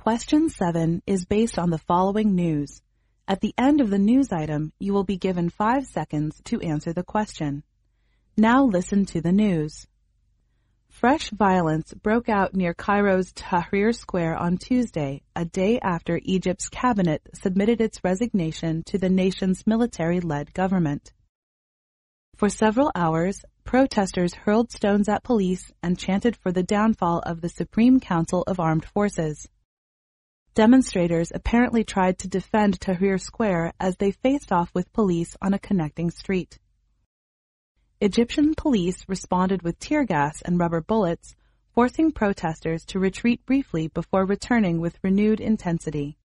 Question 7 is based on the following news. At the end of the news item, you will be given 5 seconds to answer the question. Now listen to the news. Fresh violence broke out near Cairo's Tahrir Square on Tuesday, a day after Egypt's cabinet submitted its resignation to the nation's military-led government. For several hours, protesters hurled stones at police and chanted for the downfall of the Supreme Council of Armed Forces. Demonstrators apparently tried to defend Tahrir Square as they faced off with police on a connecting street. Egyptian police responded with tear gas and rubber bullets, forcing protesters to retreat briefly before returning with renewed intensity.